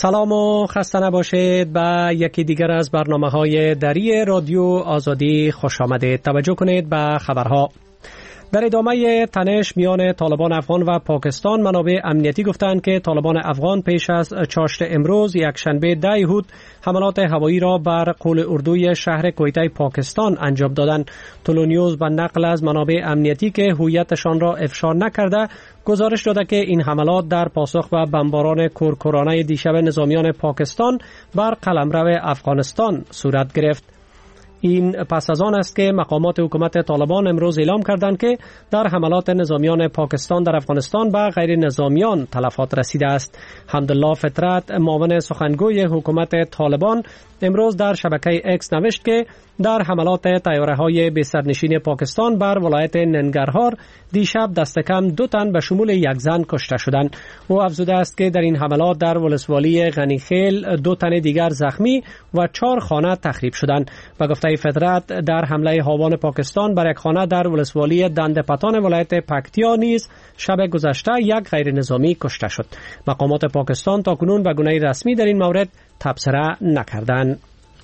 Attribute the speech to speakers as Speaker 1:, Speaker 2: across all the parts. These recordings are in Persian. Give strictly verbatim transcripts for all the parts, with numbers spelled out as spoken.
Speaker 1: سلام و خسته نباشید. به یکی دیگر از برنامه‌های دری رادیو آزادی خوش آمدید. توجه کنید به خبرها. در ادامه تنش میان طالبان افغان و پاکستان، منابع امنیتی گفتند که طالبان افغان پیش از چاشت امروز یکشنبه ده یهود حملات هوایی را بر قول اردوی شهر کویته پاکستان انجام دادند. تولونیوز به نقل از منابع امنیتی که هویتشان را افشا نکرده گزارش داده که این حملات در پاسخ به بمباران کورکورانه دیشب نظامیان پاکستان بر قلمرو افغانستان صورت گرفت. این پس از آن است که مقامات حکومت طالبان امروز اعلام کردند که در حملات نظامیان پاکستان در افغانستان به غیر نظامیان تلفات رسیده است. حمدالله فطرت، معاون سخنگوی حکومت طالبان، امروز در شبکه اکس نوشت که در حملات طیاره‌های بی سرنشین پاکستان بر ولایت ننگرهار دیشب دست کم دو تن به شمول یک زن کشته شدند. او افزوده است که در این حملات در ولسوالی غنیخیل دو تن دیگر زخمی و چهار خانه تخریب شدند. به گفته فطرت، در حمله هاوان پاکستان بر یک خانه در ولسوالی دندپتان ولایت پکتیا نیز شب گذشته یک غیر نظامی کشته شد. مقامات پاکستان تاکنون به گونه رسمی در این مورد تبصره نکردند.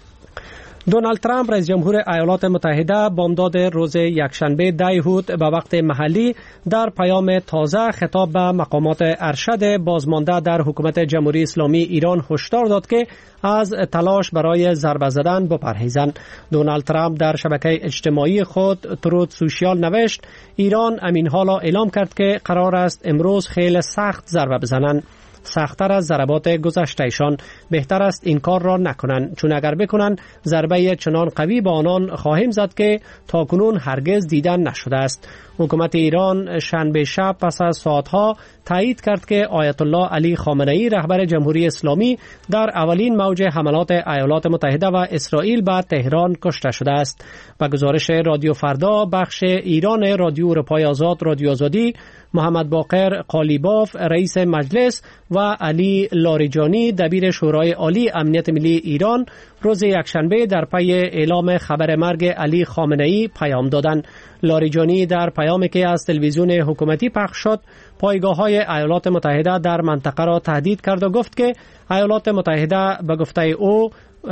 Speaker 1: دونالد ترامپ رئیس جمهور ایالات متحده بامداد روز یکشنبه ده یهود به وقت محلی در پیام تازه خطاب به مقامات ارشد بازمانده در حکومت جمهوری اسلامی ایران هشدار داد که از تلاش برای ضربه زدن بپرهیزند. دونالد ترامپ در شبکه اجتماعی خود ترود سوشیال نوشت: ایران امین حالا اعلام کرد که قرار است امروز خیلی سخت ضربه بزنند، سخت‌تر از ضربات گذشتهشان. بهتر است این کار را نکنند، چون اگر بکنند ضربه چنان قوی به آنان خواهیم زد که تاکنون هرگز دیدن نشده است. حکومت ایران شنبه شب پس از ساعتها تایید کرد که آیت الله علی خامنه‌ای رهبر جمهوری اسلامی در اولین موج حملات ایالات متحده و اسرائیل به تهران کشته شده است. و گزارش رادیو فردا بخش ایران رادیو اروپای آزاد رادیو آزادی، محمد باقر قالیباف رئیس مجلس و علی لاریجانی دبیر شورای عالی امنیت ملی ایران روز یکشنبه در پی اعلام خبر مرگ علی خامنه‌ای پیام دادند. لاریجانی در پیامی که از تلویزیون حکومتی پخش شد پایگاه‌های ایالات متحده در منطقه را تهدید کرد و گفت که ایالات متحده به گفته او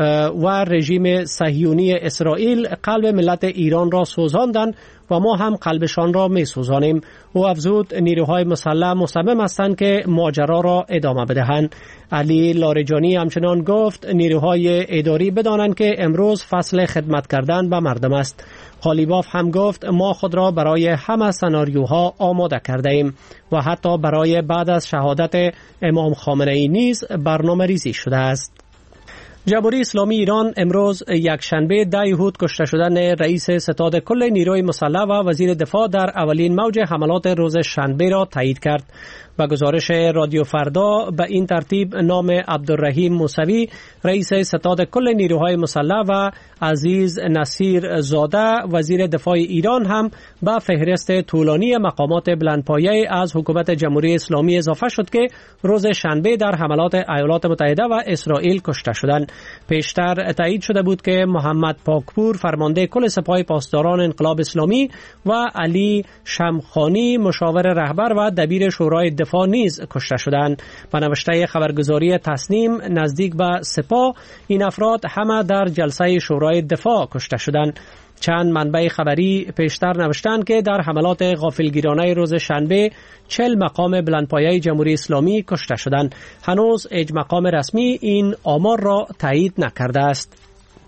Speaker 1: و رژیم صهیونی اسرائیل قلب ملت ایران را سوزاندند و ما هم قلبشان را می سوزانیم. او افزود نیروهای مسلح مصمم هستند که ماجرا را ادامه بدهند. علی لاریجانی همچنان گفت نیروهای اداری بدانند که امروز فصل خدمت کردن به مردم است. قالیباف هم گفت ما خود را برای همه سناریوها آماده کرده ایم و حتی برای بعد از شهادت امام خامنه‌ای نیز برنامه ریزی شده است. جمهوری اسلامی ایران امروز یکشنبه ده یهود کشته شدن رئیس ستاد کل نیروی مسلح و وزیر دفاع در اولین موج حملات روز شنبه را تایید کرد. و گزارش رادیو فردا به این ترتیب نام عبدالرحیم موسوی رئیس ستاد کل نیروهای مسلح و عزیز نصیر زاده وزیر دفاع ایران هم به فهرست طولانی مقامات بلندپایه از حکومت جمهوری اسلامی اضافه شد که روز شنبه در حملات ایالات متحده و اسرائیل کشته شدند. پیشتر تایید شده بود که محمد پاکپور فرمانده کل سپاه پاسداران انقلاب اسلامی و علی شمخانی مشاور رهبر و دبیر شورای دفاع نیز کشته شدند. به نوشته خبرگزاری تسنیم نزدیک به سپاه این افراد همه در جلسه شورای دفاع کشته شدند. چند منبع خبری پیشتر نوشتند که در حملات غافلگیرانه روز شنبه چهل مقام بلندپایه جمهوری اسلامی کشته شدند. هنوز هیچ مقام رسمی این آمار را تایید نکرده است.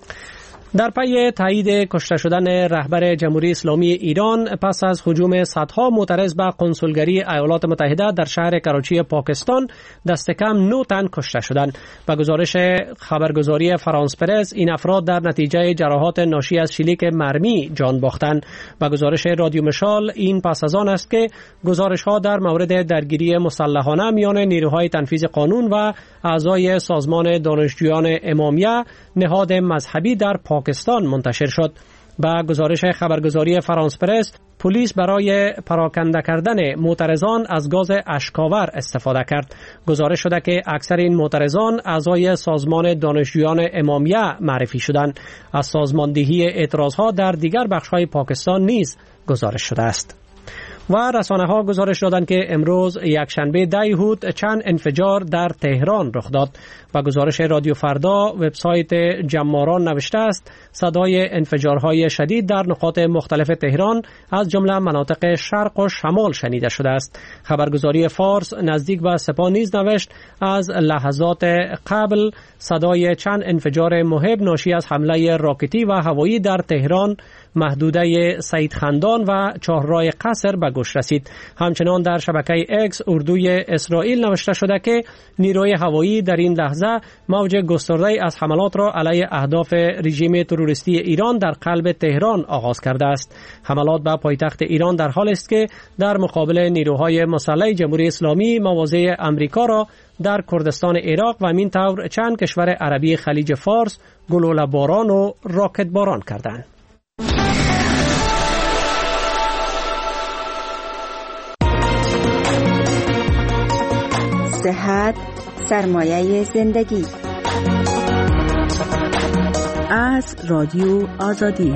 Speaker 1: در پی تایید کشته شدن رهبر جمهوری اسلامی ایران پس از هجوم صدها معترض به قنسولگری ایالات متحده در شهر کراچی پاکستان دست کم نه تن کشته شدند. به گزارش خبرگزاری فرانس پرس این افراد در نتیجه جراحات ناشی از شلیک مرمی جان باختند. به گزارش رادیو مشال این پس از آن است که گزارش ها در مورد درگیری مسلحانه میان نیروهای تنفیذ قانون و اعضای سازمان دانشجویان امامیه نهاد مذهبی در پاکستان منتشر شد. با گزارش خبرگزاری فرانس پرس پلیس برای پراکنده کردن معترضان از گاز اشکاور استفاده کرد. گزارش شده که اکثر این معترضان اعضای سازمان دانشجویان امامیه معرفی شدند. از سازماندهی اعتراضها در دیگر بخش‌های پاکستان نیز گزارش شده است. و رسانه ها گزارش دادند که امروز یکشنبه ده اود چند انفجار در تهران رخ داد و گزارش رادیو فردا وبسایت جماران نوشته است صدای انفجارهای شدید در نقاط مختلف تهران از جمله مناطق شرق و شمال شنیده شده است. خبرگزاری فارس نزدیک به سپاه نیز نوشت از لحظات قبل صدای چند انفجار مهم ناشی از حمله راکتی و هوایی در تهران، محدوده سید خندان و چهارراه قصر به گوش رسید. همچنان در شبکه اکس اردوی اسرائیل نوشته شده که نیروی هوایی در این لحظه موج گسترده از حملات را علیه اهداف رژیم تروریستی ایران در قلب تهران آغاز کرده است. حملات به پایتخت ایران در حال است که در مقابل نیروهای مسلح جمهوری اسلامی مواضع امریکا را در کردستان عراق و همین طور چند کشور عربی خلیج فارس گلوله باران و راکت باران کردند.
Speaker 2: صحت سرمایه زندگی از رادیو آزادی.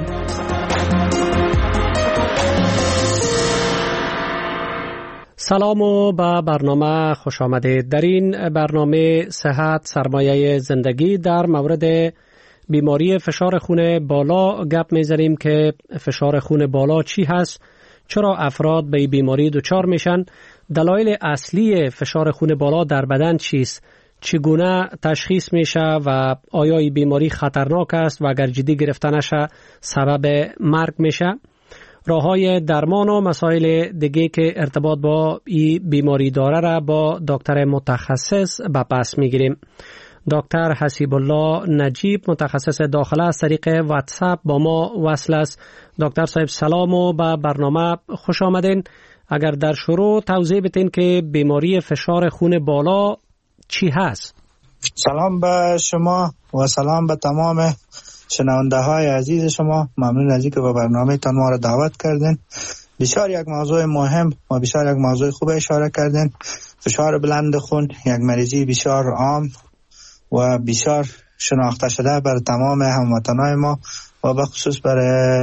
Speaker 1: سلام و به برنامه خوش آمدید. در این برنامه صحت سرمایه زندگی در مورد بیماری فشار خون بالا گپ می‌زنیم که فشار خون بالا چی هست، چرا افراد به این بیماری دچار میشن، دلایل اصلی فشار خون بالا در بدن چیست، چگونه تشخیص میشه و آیا این بیماری خطرناک است و اگر جدی گرفته نشه سبب مرگ میشه، راههای درمان و مسائل دیگه که ارتباط با این بیماری داره را با دکتر متخصص به پس میگیریم. دکتر حسیب الله نجیب متخصص داخله از طریق واتساپ با ما وصل است. دکتر صاحب سلام و به برنامه خوش آمدین. اگر در شروع توضیح بدین که بیماری فشار خون بالا چی هست؟
Speaker 3: سلام به شما و سلام به تمام شنونده های عزیز شما. ممنون از اینکه به برنامه تان ما را دعوت کردین. بسیار یک موضوع مهم و بسیار یک موضوع خوب اشاره کردین. فشار بلند خون یک مریضی بسیار عام و بسیار شناخته شده بر تمام هموطنان ما و به خصوص بر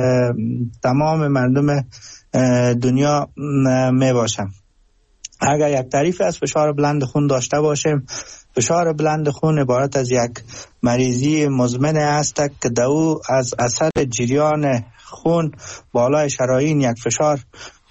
Speaker 3: تمام مردم دنیا می باشم. اگر یک تعریف از فشار بلند خون داشته باشیم، فشار بلند خون عبارت از یک مریضی مزمن است که دو از اثر جریان خون بالای شرايين یک فشار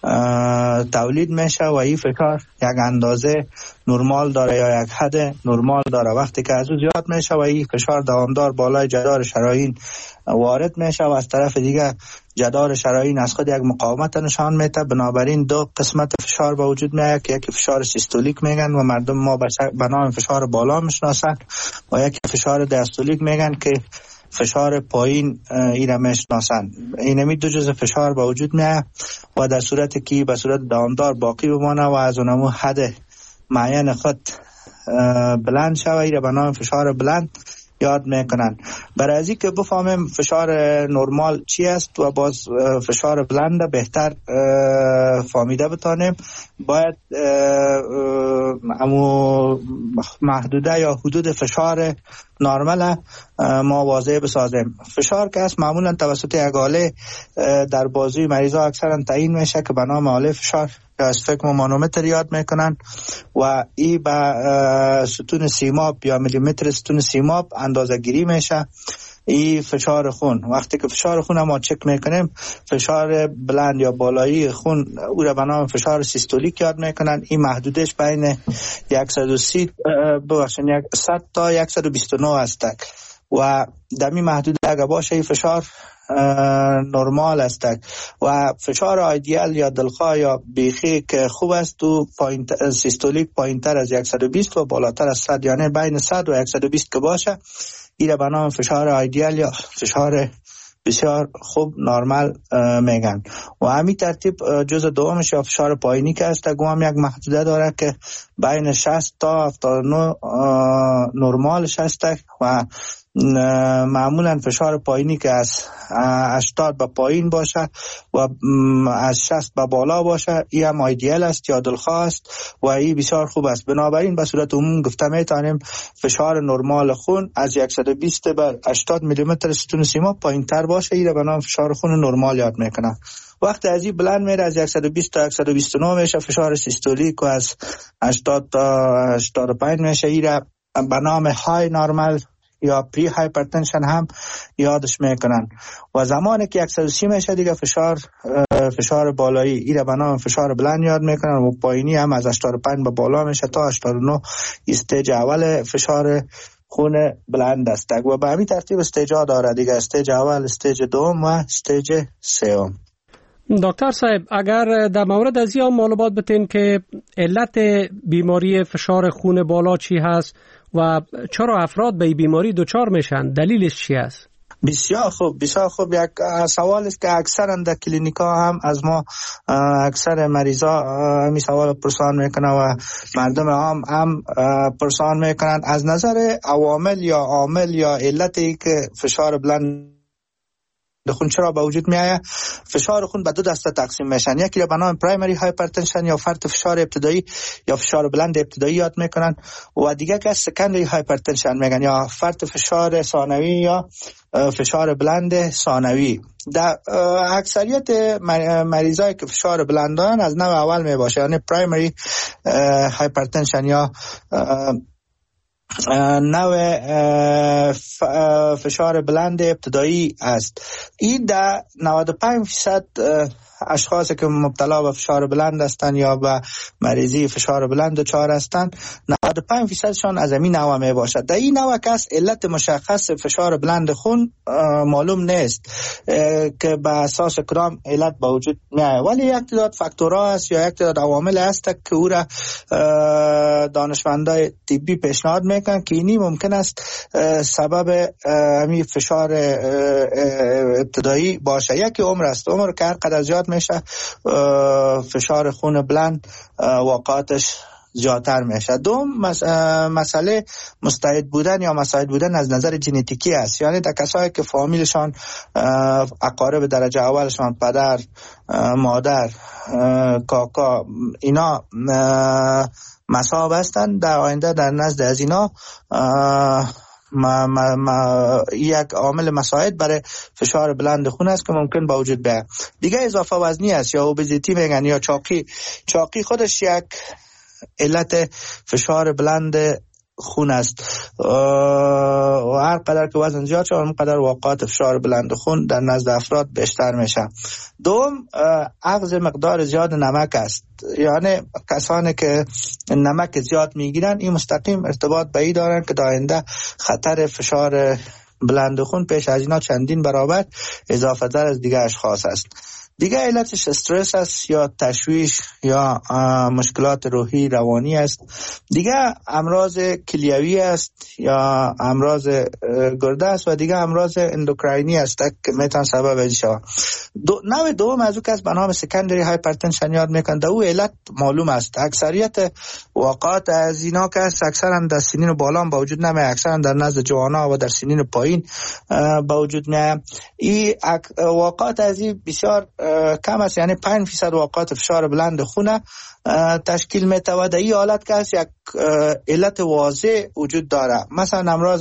Speaker 3: تولید میشه و این فشار یک اندازه نرمال داره یا یک حد نرمال داره. وقتی که از او زیاد میشه و این فشار دوامدار بالای جدار شرايين وارد میشه و از طرف دیگه جدار شرايين از خود یک مقاومت نشان میده. بنابراین دو قسمت فشار به وجود میاد که یکی فشار سیستولیک میگن و مردم ما به نام فشار بالا میشناسن و یکی فشار دیاستولیک میگن که فشار پایین اینا میشناسن. اینمی دو جزء فشار به وجود میاد و در صورتی که به صورت دوامدار باقی بمانه و از اونمو حد معین خود بلند شوه، اینا به نام فشار بلند یاد میکنن. برای از اینکه بفهمیم فشار نرمال چی است و باز فشار بلند بهتر فهمیده بتانیم، باید امو محدوده یا حدود فشار نرمال ما واضح بسازیم. فشار که است معمولا توسط یک آله در بازوی مریضا اکثرا تعیین میشه که به نام آله فشار که از فکر مانومتر یاد میکنن و ای به ستون سیماب یا میلیمتر ستون سیماب اندازه گیری میشه. ای فشار خون، وقتی که فشار خون ما چک میکنیم فشار بلند یا بالایی خون او را به نام فشار سیستولیک یاد میکنن. این محدودش بین صد و سی ببخشید صد تا صد و بیست و نه است و در این محدوده اگه باشه این فشار نرمال است و فشار آیدیال یا دلخواه یا بیخی که خوب است تو پایین سیستولیک پایین تر از صد و بیست و بالاتر از صد، یعنی بین صد و صد و بیست که باشه ایره به نام فشار آیدیال یا فشار بسیار خوب نرمال میگن. و همین ترتیب جزء دومش یا فشار پایینی که است گوام یک محدوده داره که بین شصت تا هفتاد و نه نرمالش است و معمولا فشار پایینی که از هشتاد به پایین باشه و از شصت به بالا باشه این هم ایدئال است یا دلخواه است و این بسیار خوب است. بنابراین به صورت عموم گفته میتونیم فشار نرمال خون از صد و بیست بر هشتاد میلیمتر ستون سیماب پایین تر باشه، این را به نام فشار خون نرمال یاد میکنه. وقتی از این بلند میره از صد و بیست تا صد و بیست و نه میشه، فشار سیستولیک و از هشتاد تا هشتاد و پنج میشه. این را به نام های نورمال یا پری هایپرتنشن هم یادش میکنن. و زمانی که صد و سی میشه دیگه فشار فشار بالایی، این را به نام فشار بلند یاد میکنن. و پایینی هم از هشتاد و پنج به بالا میشه تا هشتاد و نه استیج اول فشار خون بلند است و به همین ترتیب استیج ها داره دیگه، استیج اول، استیج دوم و استیج سوم.
Speaker 1: دکتر صاحب اگر در مورد از این معلومات بتین که علت بیماری فشار خون بالا چی هست و چرا افراد به این بیماری دچار میشن، دلیلش چی است؟
Speaker 3: بسیار خوب بسیار خوب. یک سوال است که اکثرا در کلینیکا هم از ما اکثر مریضا همین سوال پرسان میکنن و مردم هم هم پرسان میکنن از نظر عوامل یا عامل یا علتی که فشار بلند خون چرا به وجود میآید. فشار خون به دو دسته تقسیم میشن، یکی را به نام پرایمری هایپرتنشن یا فرط فشار ابتدایی یا فشار بلند ابتدایی یاد میکنن و دیگه که سکندری هایپرتنشن میگن یا فرط فشار ثانوی یا فشار بلند ثانوی. در اکثریت مریضایی که فشار بلند دارن از نوع اول می باشه، یعنی پرایمری هایپرتنشن یا نوع فشار بلند ابتدایی است. این در نود و پنج درصد اشخاصی که مبتلا به فشار بلند هستند یا به مریضی فشار بلند دچار هستند، نود و پنج درصدشان از این نوع می باشد. در این نوع کس علت مشخص فشار بلند خون معلوم نیست که به اساس کدام علت به وجود می آید، ولی یک تعداد فاکتورها است یا یک تعداد عوامل است که او را دانشمندای طبی پیشنهاد میکنن که اینی ممکن است سبب همین فشار ابتدایی باشه. یکی عمر است، عمر که هر قدر زیاد میشه فشار خون بلند واقعاتش زیادتر میشه. دوم مسئله مستعد بودن یا مساعد بودن از نظر ژنتیکی است، یعنی در کسایی که فامیلشان اقارب درجه اولشان پدر، مادر، کاکا اینا مصاب هستند، در آینده در نزد از اینا ما ما ما یک عامل مساعد برای فشار بلند خون است که ممکن با وجود بیاید. دیگه اضافه وزنی است یا اوبزیتی میگن یا چاقی. چاقی خودش یک علت فشار بلند خون است و هر قدر که وزن زیاد شد اون قدر واقعات فشار بلند خون در نزد افراد بیشتر میشه. دوم اخذ مقدار زیاد نمک است، یعنی کسانی که نمک زیاد میگیرن این مستقیم ارتباط به این دارن که در آینده خطر فشار بلند خون پیش از اینا چندین برابر اضافه تر از دیگه اشخاص است. دیگه علتش استرس است یا تشویش یا مشکلات روحی روانی است. دیگه امراض کلیوی است یا امراض گرده است و دیگه امراض اندوکراینی است که میتونه سبب این شود. دو نوع دوم از او که به نام سکندری هایپرتنشن یاد میکنند، او علت معلوم است. اکثریت واقعات از اینا که اکثرا در سنین بالا با وجود نمیاد، اکثرا در نزد جوانا و در سنین پایین با وجود میاد. این واقعات از این بسیار کم است، یعنی پنج درصد واقعات فشار بلند خون تشکیل میده و در این حالت که است یک علت واضح وجود داره، مثلا امراض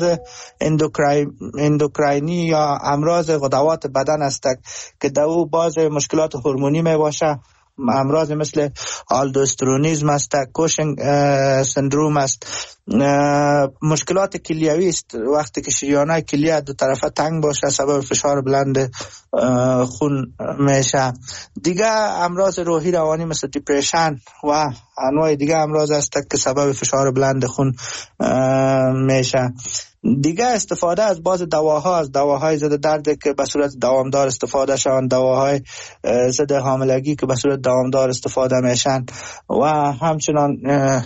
Speaker 3: اندوکراینی یا امراض غدوات بدن است که در او باز مشکلات هورمونی می باشه، امراض مثل آلدوسترونیزم است، کوشنگ سندروم است، مشکلات کلیوی است، وقتی که شریانای کلیه دو طرفه تنگ باشه سبب فشار بلند خون میشه. دیگه امراض روحی روانی مثل دیپریشن و انواع دیگه امراض است که سبب فشار بلند خون میشه. دیگه استفاده از بعض دواها، از دواهای ضد درد که به صورت دوامدار استفاده شوند، دواهای ضد حاملگی که به صورت دوامدار استفاده میشن و همچنان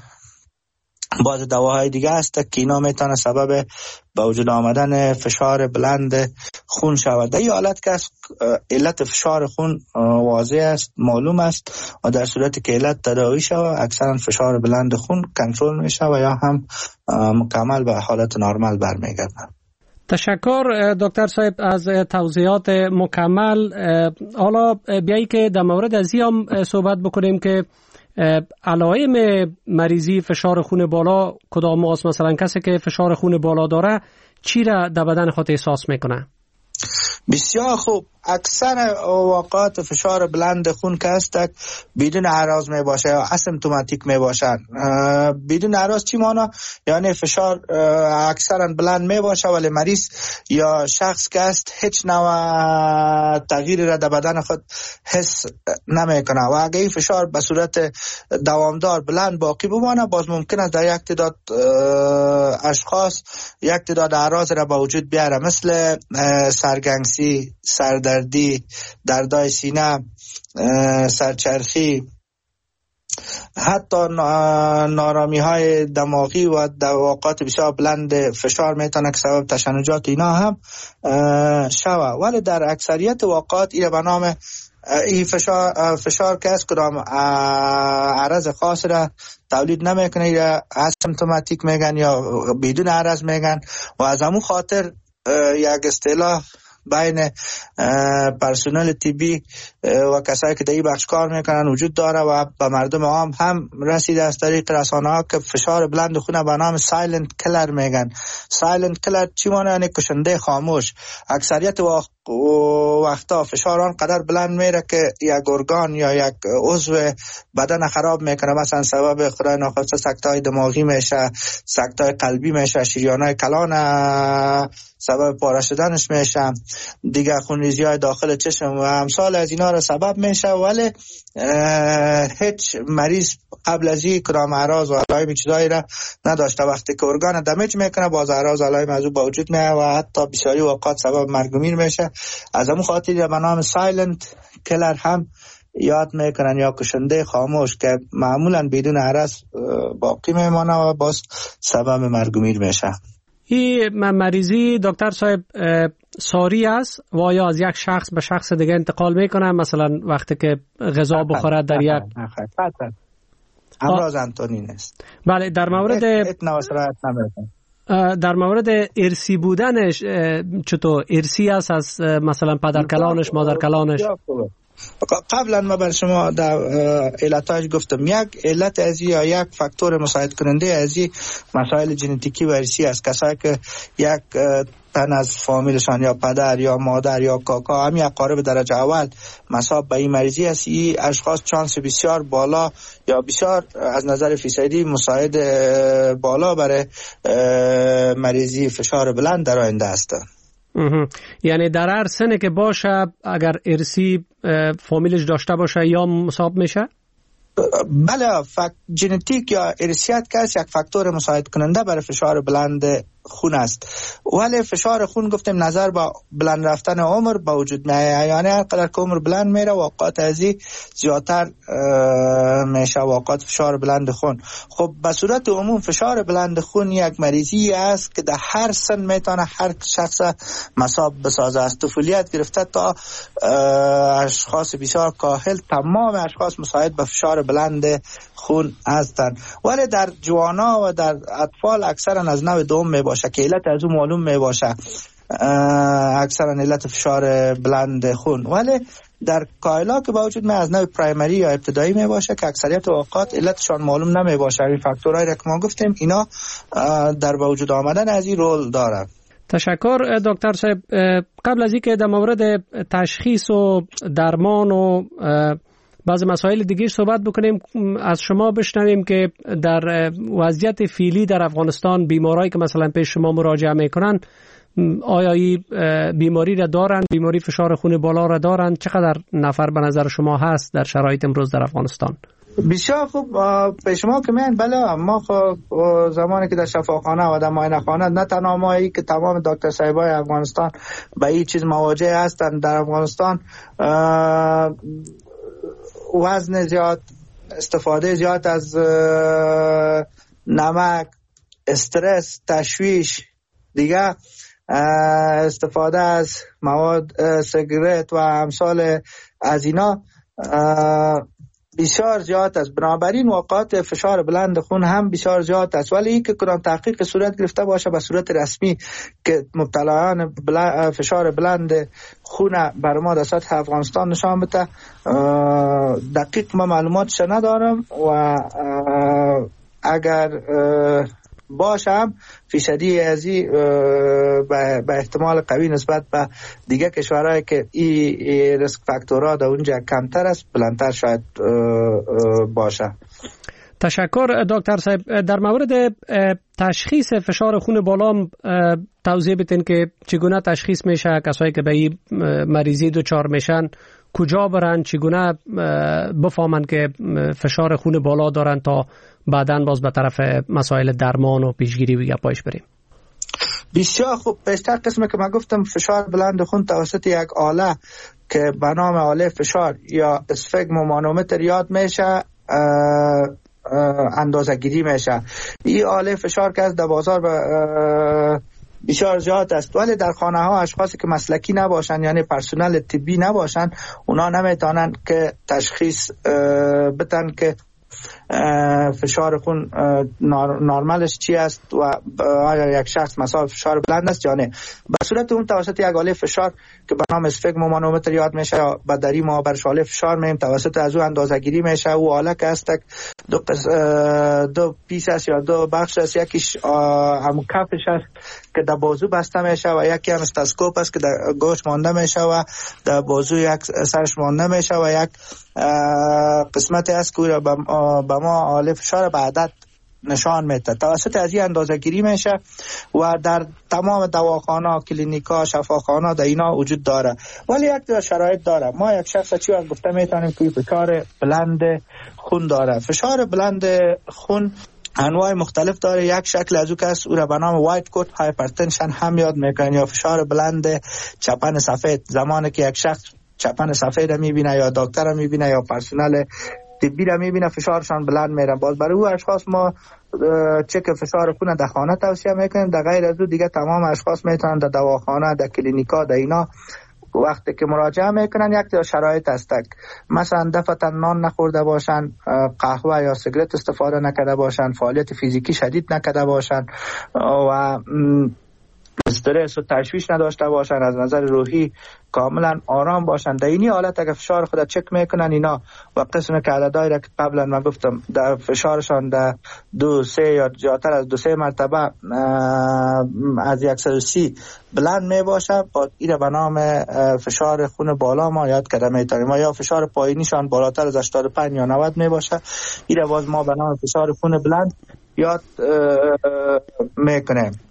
Speaker 3: بعض دواهای دیگه است که اینا میتونه سبب به وجود آمدن فشار بلند خون شود. در این حالت که علت فشار خون واضح است، معلوم است و در صورتی که علت تداوی شود اکثرا فشار بلند خون کنترل میشه و یا هم مکمل به حالت نرمال برمیگردن.
Speaker 1: تشکر دکتر صاحب از توضیحات مکمل. حالا بیایی که در مورد از این صحبت بکنیم که علائم مریضی فشار خون بالا کدام است؟ مثلا کسی که فشار خون بالا داره چی را در بدن خود احساس میکنه؟
Speaker 3: بسیار خوب. اکثر واقعات فشار بلند خون که هست بدون اعراض می باشه یا اسیمپتوماتیک می باشن. بدون اعراض چی معنی؟ یعنی فشار اکثرا بلند می باشه ولی مریض یا شخص که است هیچ نوع تغییری را در بدن خود حس نمی کنه و اگه این فشار به صورت دوامدار بلند باقی بمانه باز ممکن است در یک تعداد اشخاص یک تعداد اعراض را به وجود بیاره، مثل سرگنگسی، سردردی، دردای سینه، سرچرخی، حتی نارامی های دماغی و در اوقات بسیار بلند فشار میتونه که سبب تشنجات اینا هم شوه. ولی در اکثریت واقعات این به نام این فشار فشار که است کدام عرض خاص را تولید نمیکنه یا اسیمپتوماتیک میگن یا بدون عرض میگن و از همون خاطر یک اصطلاح بین پرسنل طبی و کسایی که در این بخش کار میکنن وجود داره و به مردم عام هم رسیده از طریق رسانه ها که فشار بلند خون به نام سایلنت کلر میگن. سایلنت کلر چی معنی؟ یعنی کشنده خاموش. اکثریت وقتا فشار آن قدر بلند میره که یک ارگان یا یک عضو بدن خراب میکنه، مثلا سبب خدای ناخواسته سکته‌های دماغی میشه، سکته‌های قلبی میشه، شریان‌های کلان سبب پاره شدنش میشه، دیگه خونریزی های داخل چشم و امثال از اینا را سبب میشه. ولی هیچ مریض قبل از این کدام اعراض و علائم چیزایی را نداشته. وقتی که ارگان دمیج میکنه باز اعراض و علائم از او به وجود میاد و حتی بسیاری اوقات سبب مرگ و میر میشه. از همون خاطر به نام سایلنت کلر هم یاد میکنن یا کشنده خاموش که معمولا بدون عرض باقی میمانه و باز سبب مرگ و میر میشه.
Speaker 1: این مریضی دکتر صاحب ساری است و آیا از یک شخص به شخص دیگه انتقال میکنه؟ مثلا وقتی که غذا بخورد در یک
Speaker 3: امراض انتونین است.
Speaker 1: بله، در مورد در مورد ارسی بودنش چطور؟ ارسی است از مثلا پدر کلانش، مادر کلانش؟
Speaker 3: قبلا ما بر شما در علتاش گفتم یک علت ازی یا یک فاکتور مساعد کننده ازی مسائل ژنتیکی و ارثی است. کسایی که یک تن از فامیلشان یا پدر یا مادر یا کاکا هم یک اقارب درجه اول مصاب به این مریضی است، این اشخاص چانس بسیار بالا یا بسیار از نظر فیصدی مساعد بالا برای مریضی فشار بلند در آینده هستند.
Speaker 1: یعنی در هر سنه که باشه اگر ارسی فامیلش داشته باشه یا مصاب میشه؟
Speaker 3: بله، فاک... ژنتیک یا ارثیت که یک فاکتور مساعد کننده برای فشار بلند خون است. ولی فشار خون گفتیم نظر با بلند رفتن عمر با وجود میاد، یعنی هر قدر که عمر بلند میره واقعات ازی زیادتر میشه واقعات فشار بلند خون. خب به صورت عموم فشار بلند خون یک مریضی است که در هر سن میتونه هر شخص مصاب بسازه، از طفولیت گرفته تا اشخاص بسیار کاهل تمام اشخاص مساعد به فشار بلند خون هستند. ولی در جوانا و در اطفال اکثرا از نوع دوم می باشه که علت از اون معلوم می باشه، اکثرا علت فشار بلند خون. ولی در کایلا که با وجود می از نوع پرایمری یا ابتدایی می باشه که اکثریت اوقات علتشان معلوم نمی باشه. این فاکتورهایی را که ما گفتیم اینا در با وجود آمدن از این رول دارن.
Speaker 1: تشکر دکتر صاحب. قبل از اینکه در مورد تشخیص و درمان و بعضی مسائل دیگه صحبت بکنیم، از شما بشنویم که در وضعیت فعلی در افغانستان بیمارایی که مثلا پیش شما مراجعه میکنن آیا این بیماری را دارن، بیماری فشار خون بالا را دارن؟ چقدر نفر به نظر شما هست در شرایط امروز در افغانستان؟
Speaker 3: بسیار خوب. به شما که میان بله، ما خب زمانی که در شفاخانه و در معاینه خانه نه تنها مایی که تمام دکتر صاحبای افغانستان به این چیز مواجه هستند. در افغانستان وزن زیاد، استفاده زیاد از نمک، استرس، تشویش، دیگه استفاده از مواد سیگرت و امثال از اینا بسیار زیاد است. بنابراین واقعات فشار بلند خون هم بسیار زیاد است. ولی این که کدام تحقیق صورت گرفته باشه به صورت رسمی که مبتلایان بلند فشار بلند خون بر ما در سطح افغانستان نشان بده، دقیق ما معلوماتش ندارم و اگر باشم فیصدی ازی به احتمال قوی نسبت به دیگه کشورهایی که این ریسک فاکتورها در اونجا کمتر است بلندتر شاید باشه.
Speaker 1: تشکر دکتر صاحب. در مورد تشخیص فشار خون بالا توضیح بدین که چگونه تشخیص میشه، کسایی که به این مریضی دچار میشن کجا برن، چگونه بفهمن که فشار خون بالا دارن تا بعداً باز به طرف مسائل درمان و پیشگیری و گپایش بریم.
Speaker 3: بسیار خوب. پیشتر قسمی که من گفتم فشار بلند خون توسط یک آله که به نام آله فشار یا اسفگمومانومتر یاد میشه اندازه گیری میشه. این آله فشار که از در بازار بسیار زیاد است، ولی در خانه ها اشخاصی که مسلکی نباشن یعنی پرسنل طبی نباشن اونا نمیتونن که تشخیص بدن که فشار خون نرمالش چی است و آیا یک شخص مثلا فشار بلند است یا نه. به صورت اون توسط یک آله فشار که به نام اسفگمومانومتر یاد میشه یا به دری ما برش آله فشار میم توسط از او اندازه گیری میشه. او آله که است دو دو پیس است یا دو بخش است، یکیش همون کفش است که در بازو بسته میشه و یکی هم استاسکوپ است که در گوش مانده میشه و در بازو یک سرش مانده میشه و یک قسمتی است که به ما آله فشار به عدد نشان میده. توسط از این اندازه گیری میشه و در تمام دواخانه، کلینیکا، شفاخانه در اینا وجود داره. ولی یک شرایط داره. ما یک شخص چی هم گفته میتونیم که فشار بلند خون داره. فشار بلند خون انواع مختلف داره. یک شکل از او که است او را به نام وایت کوت هایپرتنشن هم یاد میکنن یا فشار بلند چپن سفید. زمانی که یک شخص چپن سفید میبینه یا دکتر میبینه یا پرسنل طبی را میبینه فشارشان بلند میره. باز برای او اشخاص ما چک فشار خون در خانه توصیه میکنیم. در غیر از او دیگه تمام اشخاص میتونن در دواخانه، در کلینیکا، در اینا وقتی که مراجعه میکنن یک تا شرایط است، مثلا دفعتا نان نخورده باشن، قهوه یا سیگرت استفاده نکرده باشن، فعالیت فیزیکی شدید نکرده باشن و استرس و تشویش نداشته باشن، از نظر روحی کاملا آرام باشن. در اینی حالت اگر فشار خود چک میکنن اینا و قسم که عددهایی را که قبلا من گفتم در فشارشان در دو سه یا زیادتر از دو سه مرتبه از صد و سی بلند می باشه، با این به نام فشار خون بالا ما یاد کرده میتونیم. ما یا فشار پایینیشان بالاتر از هشتاد و پنج یا نود می باشه، این باز ما به نام فشار خون بلند یاد میکنیم.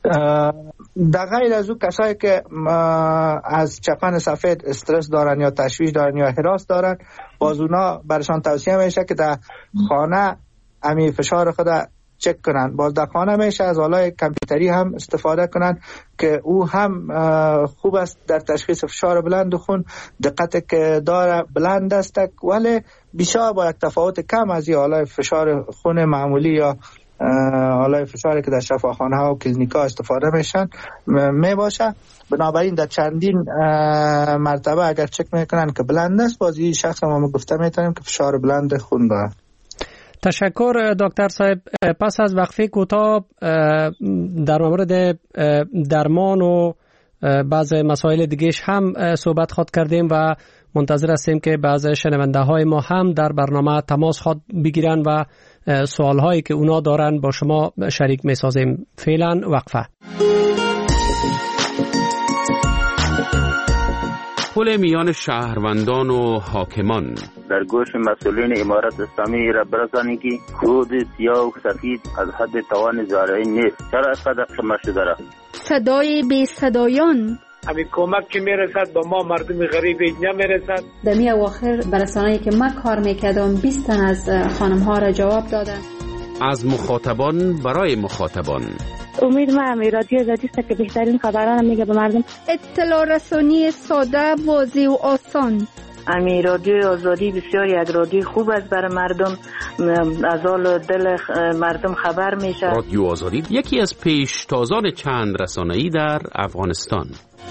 Speaker 3: در غیر از او کسایی که از چپن سفید استرس دارن یا تشویش دارن یا هراس دارن، باز اونا برشان توصیه میشه که در خانه امی فشار خود چک کنن. باز در خانه میشه از آلای کامپیوتری هم استفاده کنن که او هم خوب است در تشخیص فشار بلند خون. دقت که داره بلند است ولی بیشتر با یک تفاوت کم از این آلای فشار خون معمولی یا آلای فشاری که در شفاخانه ها و کلینیکا استفاده میشن می باشه. بنابراین در چندین مرتبه اگر چک میکنن که بلند است، بازی شخص ما گفته میتونیم که فشار بلند خون داره.
Speaker 1: تشکر دکتر صاحب. پس از وقفه کوتاه در مورد درمان و بعض مسائل دیگهش هم صحبت خود کردیم و منتظر هستیم که بعض شنونده های ما هم در برنامه تماس خود بگیرن و سوال هایی که اونا دارن با شما شریک می سازیم. فعلا وقفه.
Speaker 4: پل میان شهروندان و حاکمان.
Speaker 5: در گوش مسئولین امارت اسلامی را برسانید که خود سیاه و سفید از حد توان زارعی نیست. چرا اینقدر قمه شده را؟
Speaker 6: صدای بی صدایان.
Speaker 7: همین کمک که میرسد با ما مردم غریب اینجا میرسد.
Speaker 8: در می اواخر برسانه‌ای که من کار میکردم بیست تن از خانم ها را جواب دادن.
Speaker 4: از مخاطبان برای مخاطبان.
Speaker 9: امید ما هم رادیو آزادی است که بهترین خبران میگه به مردم.
Speaker 6: اطلاع رسانی ساده، واضح و آسان.
Speaker 9: امی رادیو آزادی بسیار یک رادیو خوب است برای مردم، از حال دل مردم خبر میشه.
Speaker 4: رادیو آزادی یکی از پیشتازان چند رسانه‌ای در افغانستان.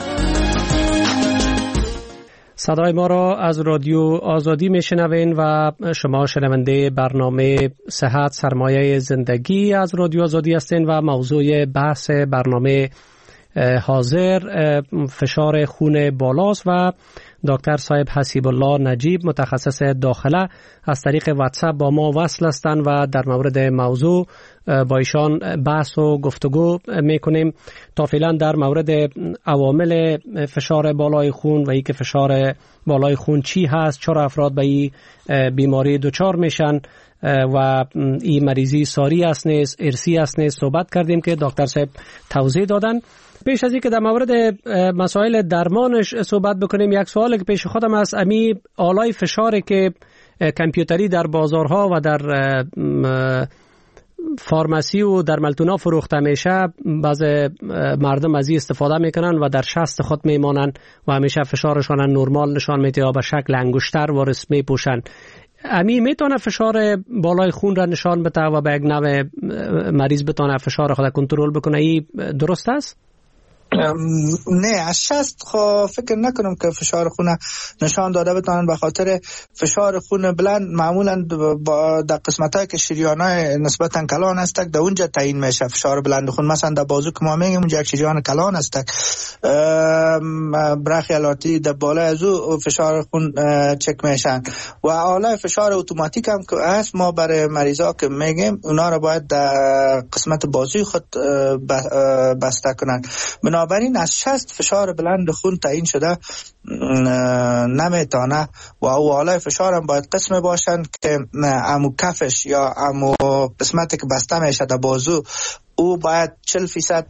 Speaker 1: صدای ما را از رادیو آزادی میشنوین و شما شنونده برنامه صحت سرمایه زندگی از رادیو آزادی هستین و موضوع بحث برنامه حاضر فشار خون بالاست و دکتر صاحب حسیب الله نجیب متخصص داخله از طریق واتساپ با ما وصل هستند و در مورد موضوع با ایشان بحث و گفتگو میکنیم. تا فعلا در مورد عوامل فشار بالای خون و اینکه فشار بالای خون چی هست، چرا افراد به این بیماری دچار میشن و این مریضی ساری است نیست، ارثی است نیست صحبت کردیم که دکتر صاحب توضیح دادن. پیش از اینکه در مورد مسائل درمانش صحبت بکنیم، یک سوالی که پیش خودم است، امی آلای فشاری که کامپیوتری در بازارها و در فارماسی و در ملتونا فروخته میشه، بعض مردم از این استفاده میکنن و در شست خود میمانن و همیشه فشارشان نرمال نشان میده یا به شکل انگشتر وارث میپوشن. امی میتونه فشار بالای خون را نشان بده و به یک نوع مریض بتونه فشار خود کنترل بکنه، این درست است؟
Speaker 3: نه، از شست خب فکر نکنم که فشار خون نشان داده بتونن، به خاطر فشار خون بلند معمولا با در قسمتایی که شریانای نسبتا کلان است در اونجا تعیین میشه فشار بلند خون. مثلا در بازو که ما میگیم اونجا یک شریان کلان است، برخیالاتی در بالا از او فشار خون چک میشن و آله فشار اتوماتیک هم که هست، ما برای مریضا که میگیم اونا رو باید در قسمت بازوی خود بسته کنن. بنابراین از شست فشار بلند خون تعیین شده نمیتونه و او آلای فشار هم باید قسم باشن که امو کفش یا امو قسمتی که بسته میشه در بازو او باید چل فیصد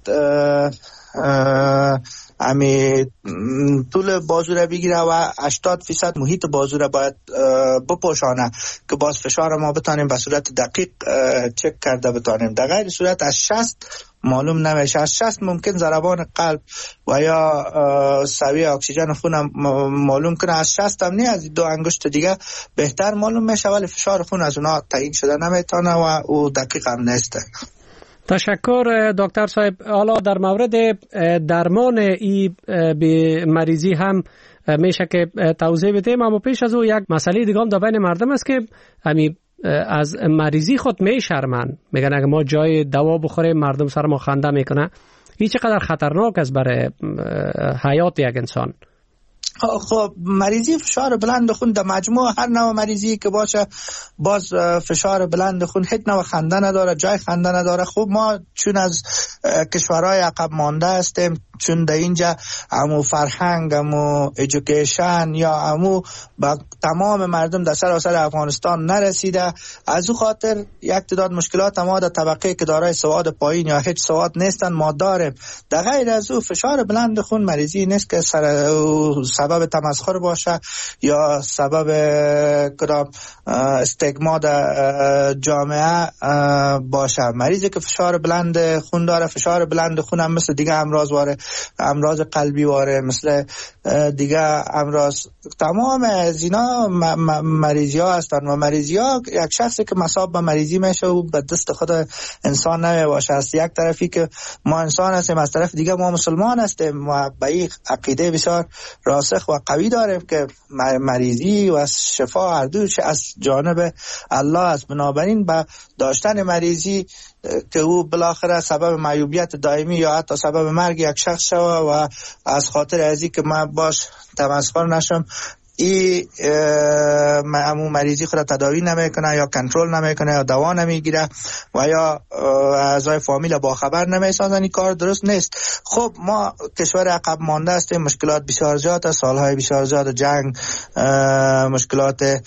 Speaker 3: امی طول بازو را بگیره و هشتاد فیصد محیط بازو را باید بپوشانه که باز فشار ما بتانیم به صورت دقیق چک کرده بتانیم. در غیر صورت از شست معلوم نمیشه. از شست ممکن ضربان قلب و یا سویه اکسیژن خون معلوم کنه، از شست هم نه، از دو انگشت دیگه بهتر معلوم میشه، ولی فشار خون از اونا تعیین شده نمیتونه و او دقیق هم نیسته.
Speaker 1: تشکر دکتر صاحب. حالا در مورد درمان این مریضی هم میشه که توضیح بدیم، اما پیش از او یک مسئله دیگه هم در بین مردم است که همین از مریضی خود میشرمن، میگن اگه ما جای دوا بخوریم مردم سر ما خنده میکنه. این چقدر خطرناک است برای حیات یک انسان؟
Speaker 3: خب مریضی فشار بلند خون در مجموع هر نوع مریضی که باشه باز فشار بلند خون هیچ نوع خنده نداره، جای خنده نداره. خب ما چون از کشورهای عقب مانده هستیم، چون در اینجا امو فرهنگ، امو ایژوکیشن یا امو با تمام مردم در سراسر افغانستان نرسیده، از او خاطر یک تعداد مشکلات ما در طبقه که دارای سواد پایین یا هیچ سواد نیستن ما داریم. در غیر از او فشار بلند خون مریضی نیست که سر سبب تمسخر باشه یا سبب کدام استگما در جامعه باشه. مریضی که فشار بلند خون داره، فشار بلند خون هم مثل دیگه امراض واره، امراض قلبی واره، مثل دیگه امراض، تمام از اینا مریضی ها هستن و مریضی ها یک شخصی که مصاب به مریضی میشه و به دست خود انسان نمیباشه. از یک طرفی که ما انسان هستیم، از طرف دیگه ما مسلمان هستیم و به این عقیده بسیار راسخ و قوی داریم که مریضی و شفا هر دوش از جانب الله است. بنابراین با داشتن مریضی که او بالاخره سبب معیوبیت دائمی یا حتی سبب مرگ یک شخص شوه و از خاطر ازی که من باش تمسخر نشم ای امو مریضی خود تداوی نمیکنه یا کنترل نمیکنه یا دوا نمیگیره و یا اعضای فامیل با خبر نمیسازن، این کار درست نیست. خب ما کشور عقب مانده هستیم، مشکلات بسیار زیاد، سالهای بسیار زیاد جنگ، مشکلات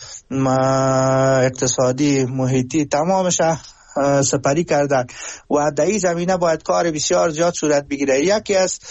Speaker 3: اقتصادی، محیطی، تمامش سپری کردن و در این زمینه باید کار بسیار زیاد صورت بگیره. یکی از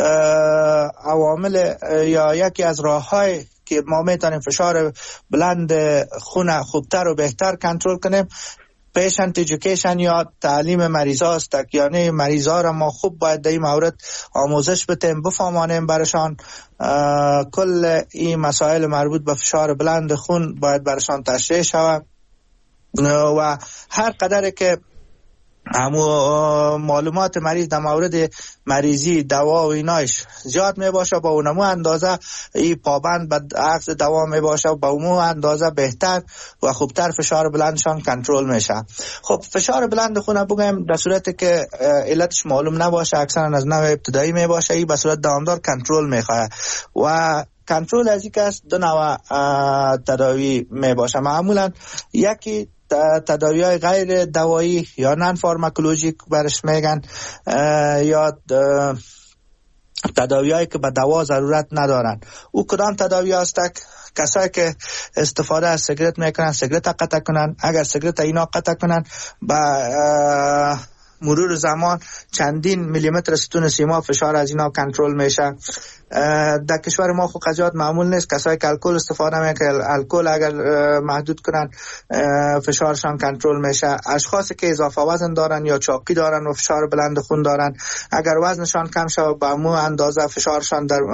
Speaker 3: عوامل یا یکی از راه‌های که ما میتونیم فشار بلند خون خوبتر و بهتر کنترل کنیم پیشنت ایژوکیشن یا تعلیم مریضا است، یعنی مریضا را ما خوب باید در این مورد آموزش بدیم، بفهمانیم برشان کل این مسائل مربوط به فشار بلند خون باید برشان تشریح شود و هر قدر که همو معلومات مریض در مورد مریضی دوا و اینایش زیاد می باشه با اونمو اندازه ای پابند به اخذ دوا می باشه با اونمو اندازه بهتر و خوبتر فشار بلندشان کنترل میشه. خب فشار بلند خون بگم در صورتی که علتش معلوم نباشه، اکثرا از نوع ابتدایی می باشه، ای به صورت دامدار کنترل میخواه و کنترل از یک است دو نوع تداوی می باشه. معمولا یکی تداوی های غیر دوایی یا نان فارماکولوژیک برش میگن، یا تداوی هایی که به دوا ضرورت ندارن. او کدام تداوی هست؟ کسایی که استفاده از سیگرت میکنن سیگرت قطع کنن. اگر سیگرت اینا قطع کنن با مرور زمان چندین میلیمتر ستون سیما فشار از اینا کنترل میشه. در کشور ما خو قضیات معمول نیست. کسایی که الکل استفاده میکنن الکل اگر محدود کنن فشارشان کنترل میشه. اشخاصی که اضافه وزن دارن یا چاقی دارن و فشار بلند خون دارن، اگر وزنشان کم شه به مو اندازه فشارشان در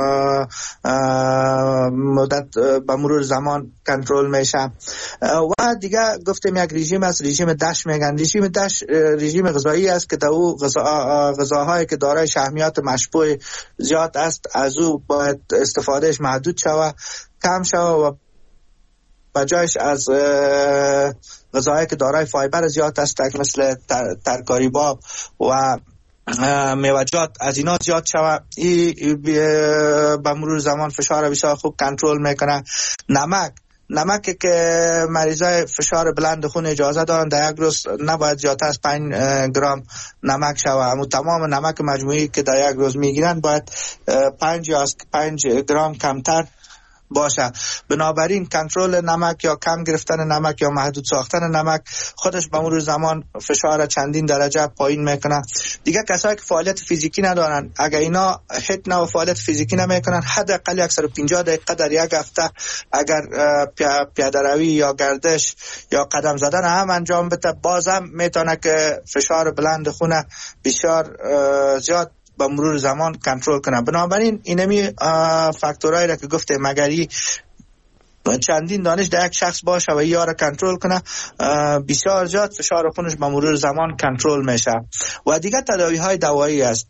Speaker 3: مدت به مرور زمان کنترل میشه. و دیگه گفتیم یک رژیم است، رژیم دش میگن. رژیم دش رژیم غذایی است که در او غذا غذاهایی که دارای شحمیات مشبوع زیاد است از او باید استفادهش محدود شود، کم شود و بجایش از غذاهایی که دارای فایبر زیاد است مثل ترکاری باب و میوجات از اینا زیاد شود. این به مرور زمان فشار بسیار خوب کنترل میکنه. نمک نمک که مریضای فشار بلند خون اجازه دارن در یک روز نباید زیادتر از پنج گرم نمک شود. اما تمام نمک مجموعی که در یک روز میگیرن باید پنج یا از پنج گرم کمتر باشه. بنابراین کنترل نمک یا کم گرفتن نمک یا محدود ساختن نمک خودش به مرور زمان فشار چندین درجه پایین میکنه. دیگه کسایی که فعالیت فیزیکی ندارن، اگر اینا هیچ نوع فعالیت فیزیکی نمیکنن، حداقل صد و پنجاه دقیقه در یک هفته اگر پیاده روی یا گردش یا قدم زدن هم انجام بده، بازم میتونه که فشار بلند خون بسیار زیاد با مرور زمان کنترل کنه. بنابراین اینمی فاکتورایی را که گفته مگری چندین دانش در یک شخص باشه و یا را کنترل کنه، بسیار زیاد فشار خونش با مرور زمان کنترل میشه. و دیگه تداوی های دوایی است.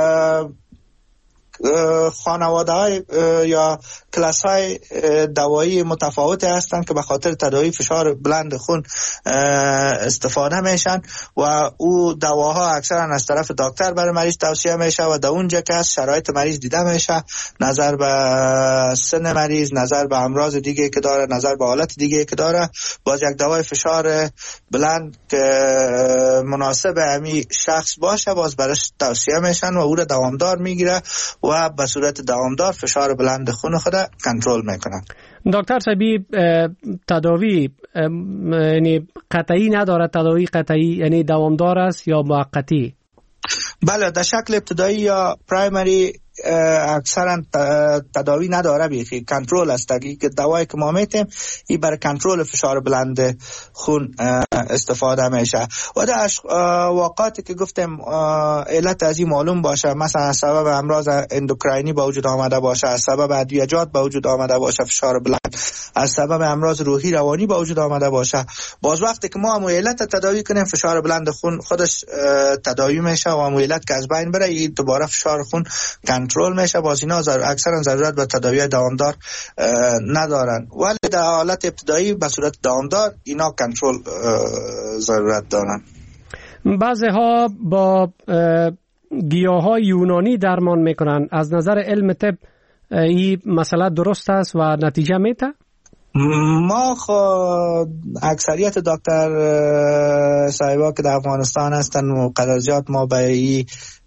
Speaker 3: خانواده های یا کلاس های دوایی متفاوت هستند که به خاطر تداوی فشار بلند خون استفاده میشن و او دواها اکثرا از طرف دکتر برای مریض توصیه میشه و در اونجا که از شرایط مریض دیده میشه، نظر به سن مریض، نظر به امراض دیگه که داره، نظر به حالت دیگه که داره، باز یک دوای فشار بلند که مناسب همین شخص باشه باز برش توصیه میشن و او را دوامدار میگیره و به صورت دوامدار فشار بلند خون خود کنترل میکنن.
Speaker 1: دکتر صاحبی تداوی یعنی قطعی نداره؟ تداوی قطعی یعنی دوامدار است یا موقتی؟
Speaker 3: بله، در شکل ابتدایی یا پرایمری اکثرا تداوی نداره، بیخی کنترل است. که دوایی که ما میتیم این برای کنترل فشار بلند خون استفاده میشه و در واقعاتی که گفتیم علت از این معلوم باشه، مثلا از سبب امراض اندوکراینی با وجود آمده باشه، از سبب ادویجات با وجود آمده باشه فشار بلند، از سبب امراض روحی روانی با وجود آمده باشه، باز وقتی که ما هم علت تداوی کنیم فشار بلند خون خودش تداوی میشه و هم علت که از بین بره، این دوباره فشار خون کنترل میشه. باز اینا اکثرا ضرورت به تداوی دوامدار ندارن، ولی در حالت ابتدایی به صورت دوامدار اینا کنترل ضرورت دارن.
Speaker 1: بعضی ها با گیاهای یونانی درمان میکنن. از نظر علم طب این مسئله درست است و نتیجه میده؟
Speaker 3: ما خود اکثریت دکتر صاحبا که در افغانستان هستن و قرارداد ما به این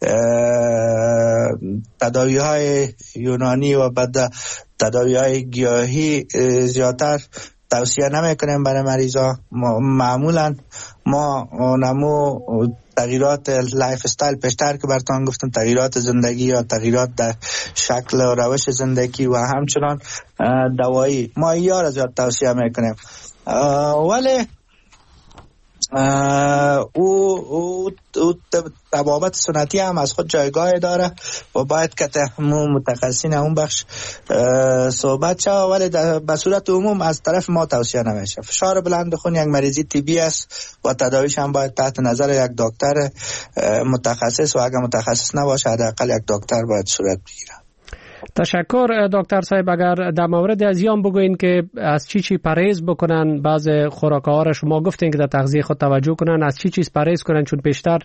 Speaker 3: تداوی های یونانی و بعد تداوی های گیاهی زیادتر توصیه نمی کنیم برای مریضا. معمولا ما نمو تغییرات لایف استایل پیشتر که براتون گفتم، تغییرات زندگی یا تغییرات در شکل و روش زندگی و همچنان دوایی ما یا را زیاد توصیه میکنیم. ولی او او طبابت سنتی هم از خود جایگاه داره و باید که تهمو متخصصین اون بخش صحبت شد، ولی به صورت عموم از طرف ما توصیه نمیشه. فشار بلند خون یک مریضی طبی است و تداویش هم باید تحت نظر یک دکتر متخصص و اگر متخصص نباشه حداقل یک دکتر باید صورت بگیره.
Speaker 1: تشکر دکتر صاحب. اگر در مورد از یام بگوین که از چی چی پرهیز بکنن، بعض خوراک‌ها را شما گفتین که در تغذیه خود توجه کنن، از چی چیز پرهیز کنن، چون پیشتر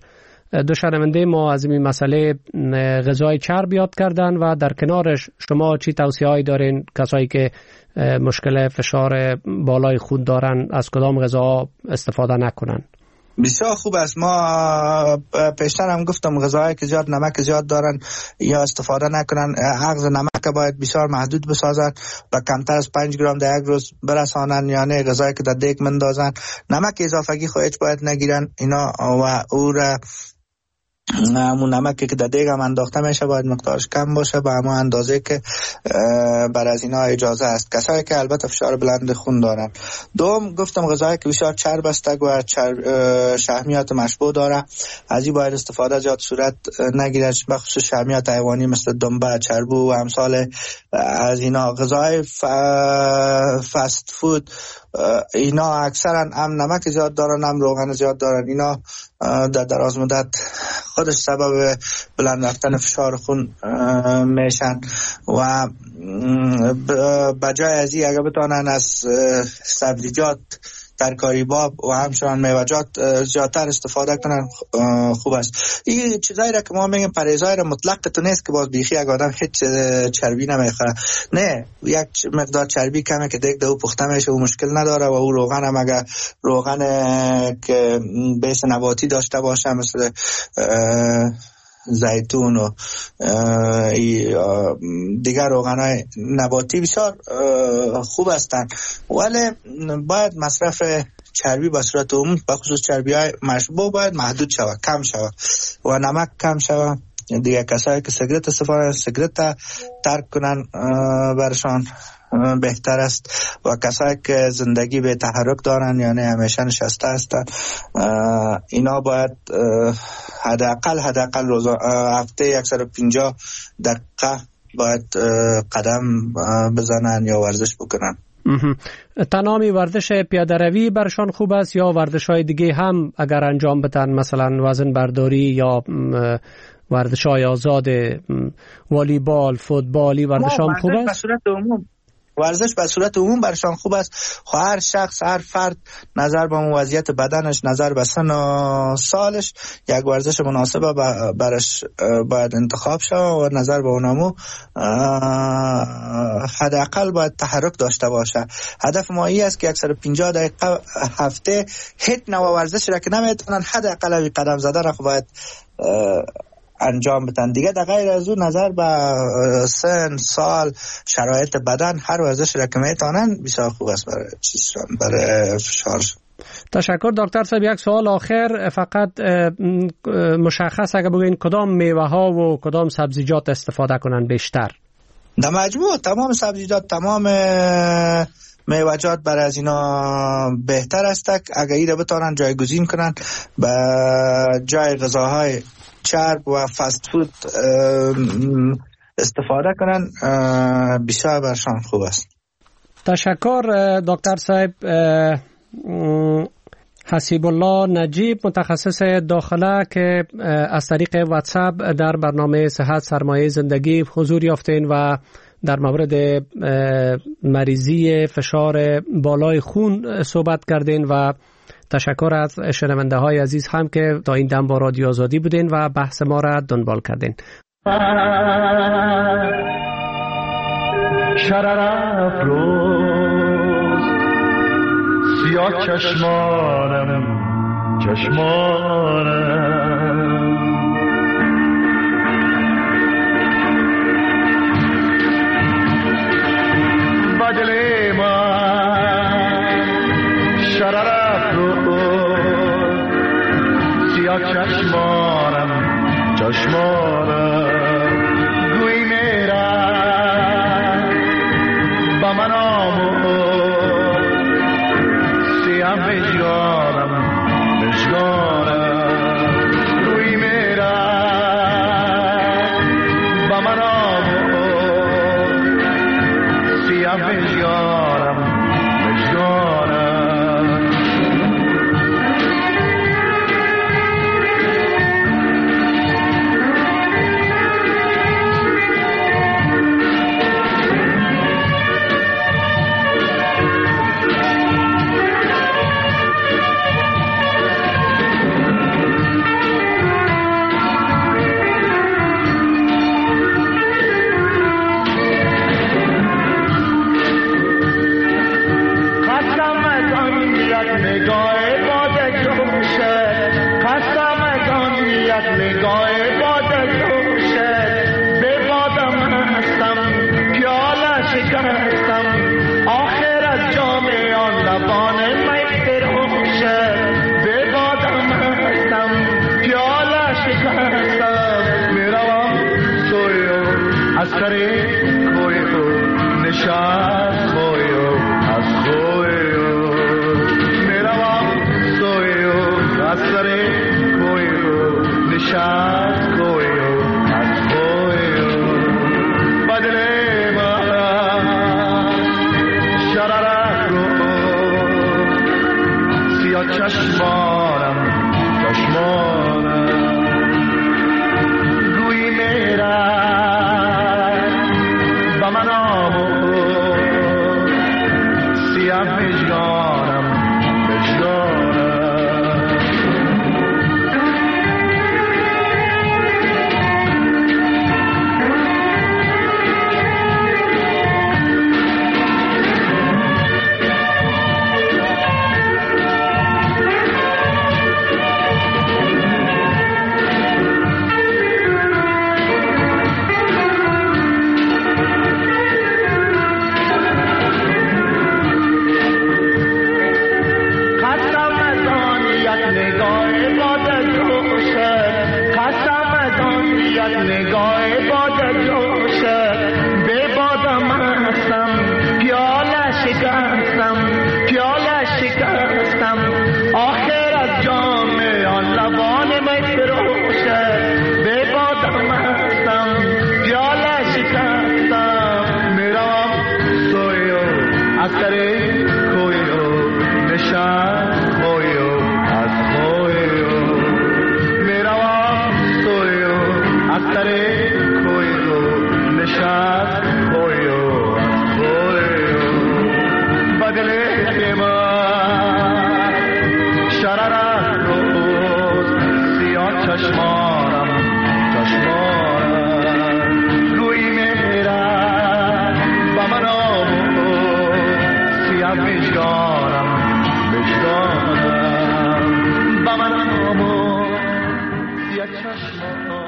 Speaker 1: دو شنونده ما از این مسئله غذای چرب یاد کردن و در کنارش شما چی توصیه‌ای دارین کسایی که مشکل فشار بالای خون دارن از کدام غذا استفاده نکنن؟
Speaker 3: بسیار خوب است. ما پیشتر هم گفتم غذاهایی که زیاد نمک زیاد دارن یا استفاده نکنن. اخذ نمک باید بسیار محدود بسازن و کمتر از پنج گرم در یک روز برسانن، یعنی غذایی که در دیگ مندازن نمک اضافگی خو هیچ باید نگیرن اینا و او را همون نمکی که در دیگ هم انداخته میشه باید مقدارش کم باشه به همون اندازه که بر از اینا اجازه است. کسایی که البته فشار بلند خون دارن. دوم گفتم غذایی که بسیار چرب است و چرب شحمیات مشبوع داره از این باید استفاده زیاد صورت نگیرد، بخصوص شحمیات حیوانی مثل دنبه، چربو و امثال از اینا. غذای ف... فست فود اینا اکثرا هم نمک زیاد دارن هم روغن زیاد دارن. اینا در دراز مدت خودش سبب بلند رفتن فشار خون میشن و بجای از این اگه بتانن از سبزیجات ترکاری باب و همچنان میوه‌جات زیادتر استفاده کنن خوب است. این چیزایی را که ما میگیم پرهیزای را مطلق تو نیست که باز بیخی اگه آدم هیچ چربی نمیخوره، نه یک مقدار چربی کمه که دیگه دو پخته میشه و مشکل نداره و او روغن هم اگه روغن که بیس نباتی داشته باشه مثل زیتون و دیگر روغن‌های نباتی بسیار خوب هستند، ولی باید مصرف چربی به صورت عمومی به خصوص چربی‌های مشبوع باید محدود شود، کم شود و نمک کم شود. دیگه کسایی که سیگرت استفاده سیگرت ترک کنن برشان بهتر است و کسایی که زندگی به تحرک دارن یعنی همیشه نشسته هستن اینا باید حداقل حداقل روز هفته صد و پنجاه دقیقه باید قدم بزنن یا ورزش بکنن.
Speaker 1: تنها ورزش پیاده روی برشان خوب است یا ورزش های دیگه هم اگر انجام بدن، مثلا وزن برداری یا ورزش های آزاد والیبال، فوتبالی ورزش هم خوب است؟
Speaker 3: به صورت عموم ورزش به صورت عموم برشان خوب است. هر شخص هر فرد نظر به وضعیت بدنش، نظر به سن و سالش یک ورزش مناسب برش باید انتخاب شود و نظر به اونمو حداقل باید تحرک داشته باشه. هدف ما این است که صد و پنجاه دقیقه هفته هیچ نوع ورزش را که نمیتونن حداقل قدم زدن را باید انجام بدن. دیگه در غیر از اون نظر به سن، سال، شرایط بدن هر ورزش را که میتونن بسیار خوب است برای برای فشار.
Speaker 1: تشکر دکتر صاحب. یک سوال آخر فقط مشخص اگه بگین کدام میوه ها و کدام سبزیجات استفاده کنن بیشتر؟
Speaker 3: در مجموع تمام سبزیجات، تمام میوه‌جات برای از اینا بهتر است اگه ایره بتونن جایگزین کنن به جای غذاهای چرب و فست فود استفاده کنن بسیار برشان خوب است.
Speaker 1: تشکر دکتر صاحب. حسیب الله نجیب، متخصص داخله که از طریق واتساپ در برنامه صحت سرمایه زندگی حضور یافتین و در مورد مریضی فشار بالای خون صحبت کردین و تشکر از شنونده های عزیز هم که تا این دم با رادیو آزادی بودین و بحث ما را دنبال کردین.
Speaker 10: شرر افروز سیاه چشمانم چشمانم بدل من شرر سیاه چشمانم چشمانم گوی میرم با من آمون سیاه مجگانم مجگانم گوی میرم با من آمون سیاه مجگانم مجگانم نگاه باد جوشه قسم دان یک نگاه باد جوشه به بادم هستم پیاله شکستم آخر از جام آن لبان می فروشه به بادم هستم پیاله شکستم میروم سویو از سری کویو نشان کویو از کویو میروم سویو از سری کویو نشان کویو از کویو بدل من شرارت رو سیاه چشمانم چشمانم گویی میرم با من آمون سیاه بجانم بجانم نگاه باد جوشه به بادم هستم پیاله شکستم پیاله شکستم آخر از جام آن لبان می فروشه به بادم هستم پیاله شکستم میروم سویو از سری کویو نشان کویو از کویو میروم سویو از سری کویو نشان کویو از کویو بدل من شرارت روز سیاه چشمانم چشمانم گویی میرم با من آمون سیاه بجانم بجانم با من آمون سیاه چشمانم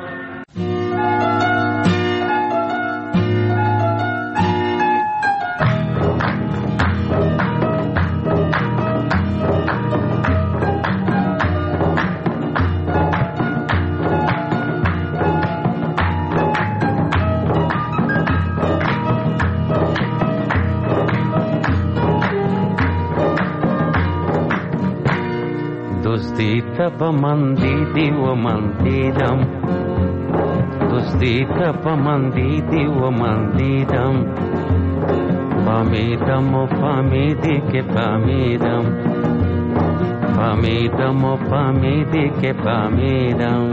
Speaker 11: تب من دیدی و من دیدم دوستی تب من دیدی و من دیدم فهمیدم و فهمیدی که فهمیدم فهمیدم و فهمیدی که فهمیدم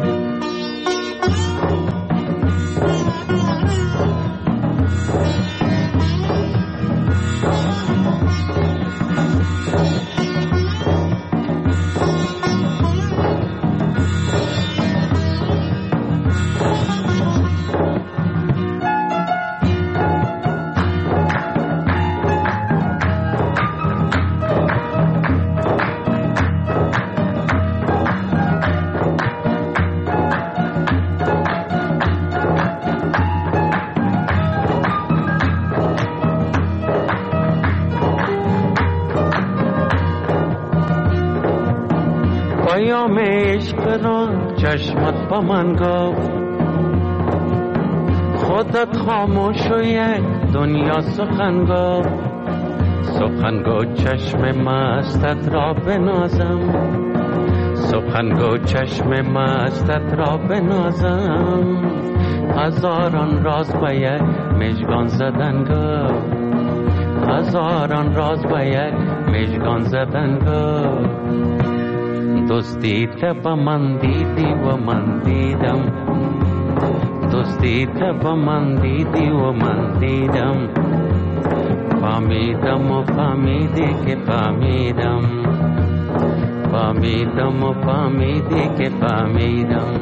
Speaker 11: پیام عشق را چشمت با من گفت خودت خاموش و یک دنیا سخن گفت سخن گو چشم مستت را بنازم سخن گو چشم مستت را بنازم هزاران راز به یک مژگان زدن گفت هزاران راز به یک مژگان زدن گفت دوستی تب من دیدی و من دیدم دوستی تب من دیدی و من دیدم فهمیدم و فهمیدی که فهمیدم فهمیدم و فهمیدی که فهمیدم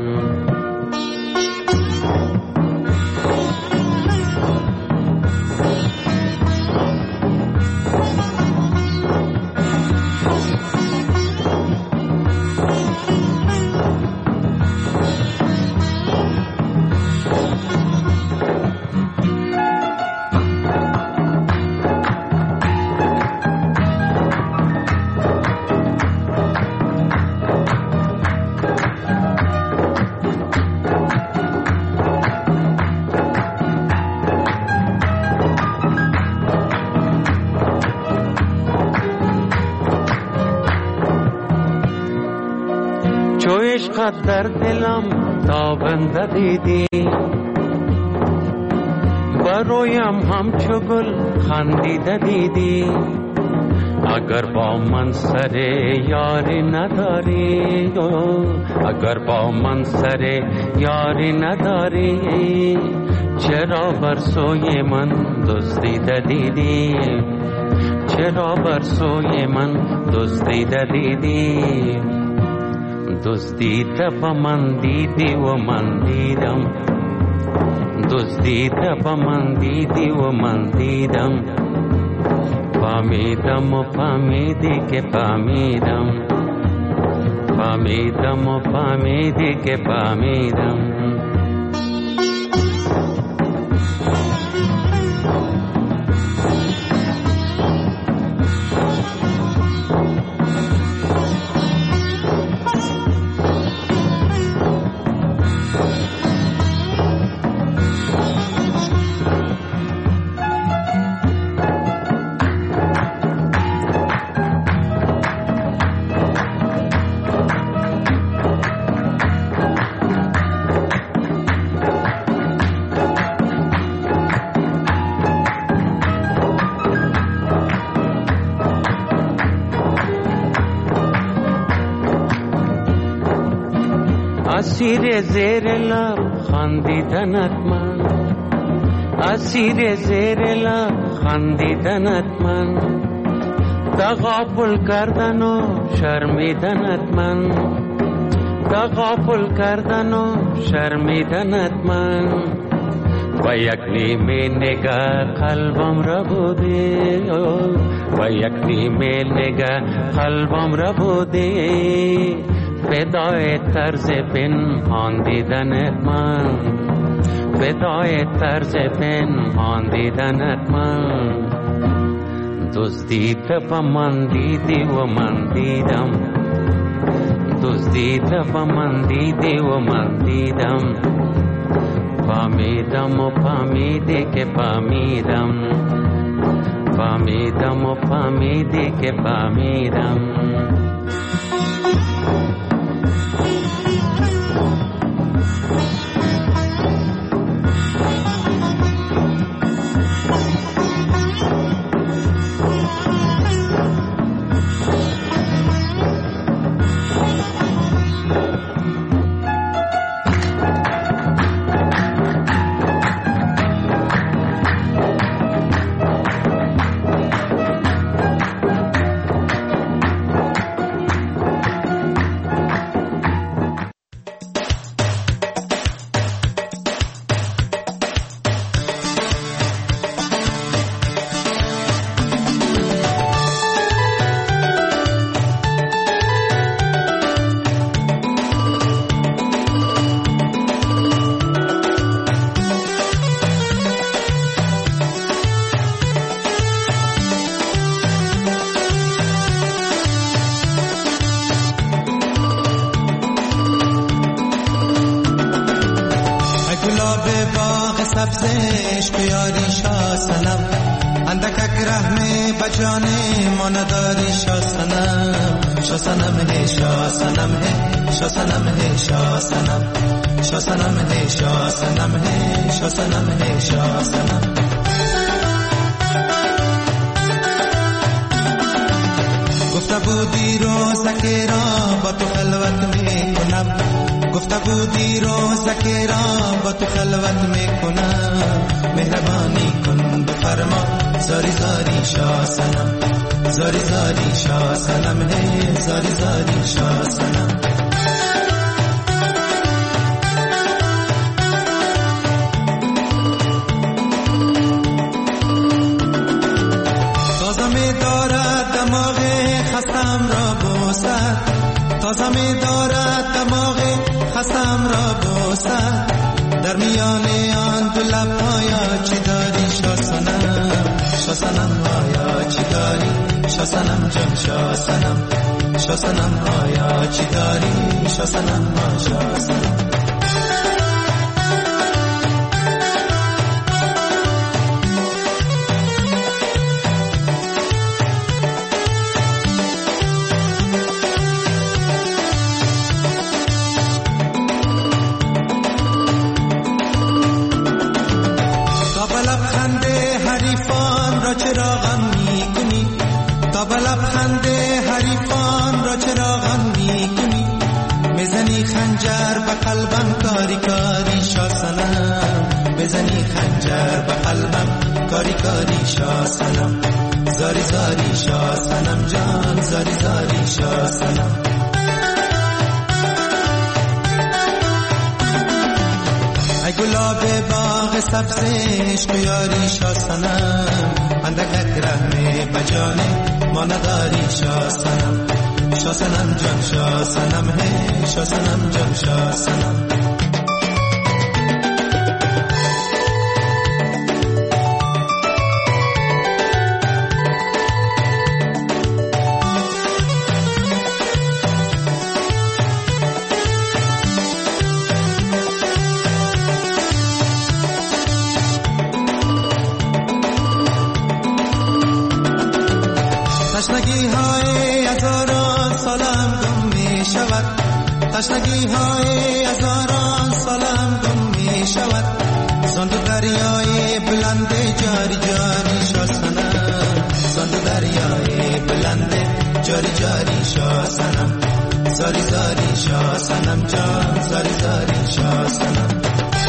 Speaker 11: عشقت در دلم تابنده دیدی، برویم همچو گل خندیده دیدی. اگر با من سر یاری نداری، اگر با من سر یاری نداری، چرا بر سوی من دزدیده دیدی، چرا بر سوی من دزدیده دیدی. دزدیده با من دیدی و من دیدم، دزدیده با من دیدی و من دیدم. فهمیدم و فهمیدی که فهمیدم، فهمیدم و فهمیدی که فهمیدم. اسیر زیر لب خندیدنت من، اسیر زیر لب خندیدنت من. تغافل کردن و شرمیدنت من، تغافل کردن و شرمیدنت من. و یک نیمه نگاه قلبم را بودی، و یک نیمه نگاه قلبم را بودی. فدای طرز پنهان دیدنت من، فدای طرز پنهان دیدنت من. دزدیده با من دیدی و من دیدم، دزدیده با من دیدی و من دیدم. فهمیدم و فهمیدی که فهمیدم، فهمیدم و فهمیدی که فهمیدم.
Speaker 12: سبزش بیاری شاه سنم، اندکک رحمه بجانه ما نداری شاه سنم. شاه سنم ہے شاه سنم ہے، شاه سنم ہے شاه سنم، شاه سنم ہے شاه سنم ہے، شاه سنم ہے شاه سنم. گفته بودی روزکی را با تو خلوت میکنم، گفته بودی روزکی را با تو خلوت میکنم. مهربانی کن بفرما زاری زاری شاه سنم، زاری زاری شاه سنم ہے، زاری زاری شاه سنم. تازه می دارد دماغ خستم را بوسد، تازه می دارد دماغ خستم را بوسد. در میان آن دو لب‌هایا چی داری شاه سنم، شاه سنم آیا چی داری شاه سنم جان شاه سنم، شاه سنم آیا چی داری شاه سنم آ شاه سنم. را چرا غم میکنی؟ بزنی خنجر به قلبم کاری کاری شاه صنم، بزنی خنجر به قلبم کاری کاری شاه صنم، زاری زاری شاه صنم جان، زاری زاری شاه صنم. ای گلاب باغ سبز عشق یاری شاه صنم، اندک رحم بجانه ما نداری شاه صنم، شاه صنم جان شاه صنم ہے، شاه صنم جان شاه صنم. تشنگی های هزاران سالم گم می شود، تشنگی های هزاران سالم گم می شود، زندو دریای بلند جاری جاری شاه صنم، زندو دریای بلند جاری جاری شاه صنم، زاری زاری شاه صنم جان، زاری زاری شاه صنم.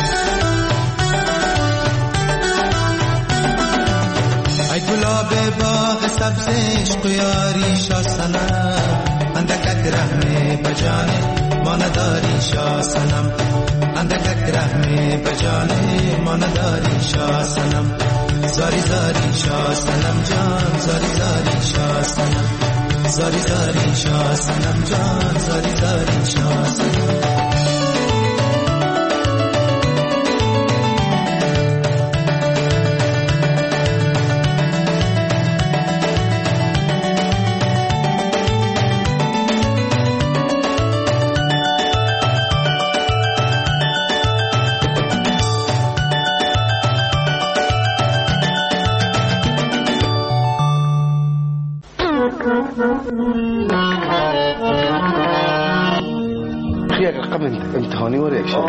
Speaker 12: ای گلاب باغ سبز عشق یاری شاه صنم، اندک رحم بجانه ما نداری شاه صنم، اندک رحم بجانه ما نداری شاه صنم، زاری زاری شاه صنم جان، زاری زاری شاه صنم، زاری زاری شاه صنم جان، زاری زاری شاه صنم.
Speaker 13: امتحانی و ریکشن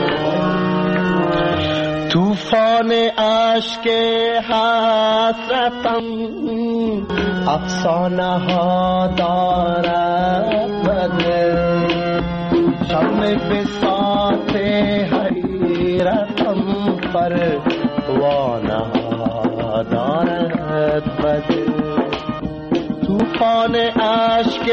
Speaker 13: طوفان عشق حسرتم افسانه ها دارد بدل، شم بساط حیرتم پروانه ها دارد بدل، طوفان عشق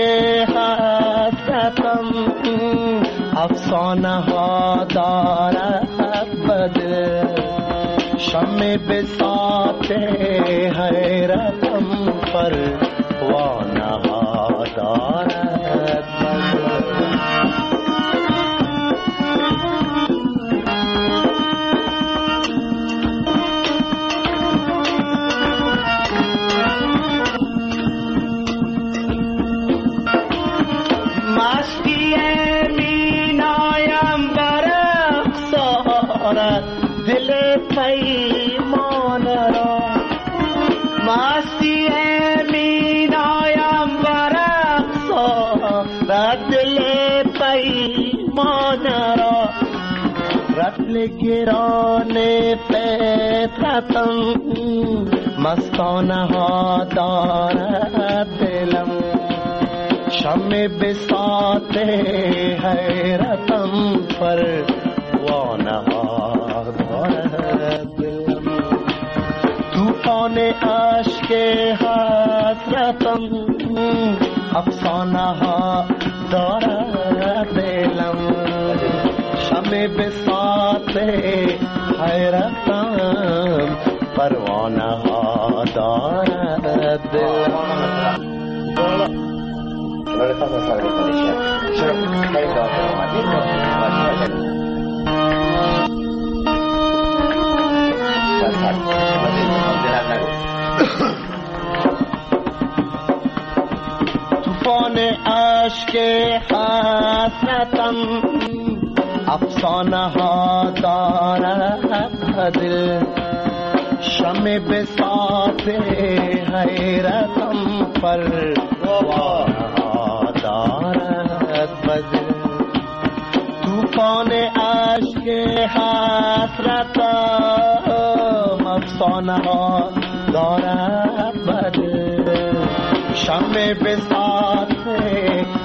Speaker 13: حسرتم افسانه ها دارد بدل، شم بساط حیرتم پروانه ها دارد بدل. دل پیمان را مستی مینایم برقص آرد، دل پیمان را رطل گران فطرتم مستانه ها دارد دلم، شم بساط حیرتم پروانه ها دارد دلم، طوفان عشق حسرتم افسانه ها دارد دلم، شم بساط حیرتم پروانه ها دارد دلم. طوفان عشق حسرتم افسانه ها دارد دل، شم بساط حیرتم پروانه ها دارد بدل، طوفان عشق حسرتم افسانه ها دارد بدل، شم بساط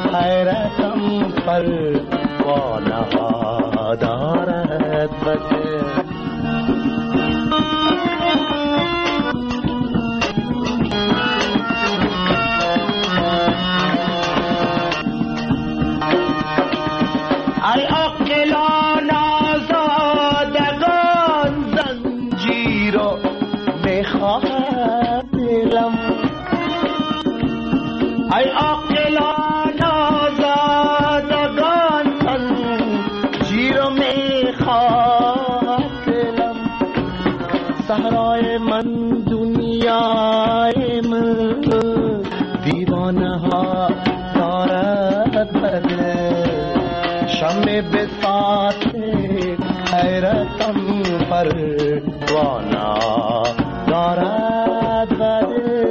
Speaker 13: دارد بده شمع بساط حیرتم پروانه دارد بده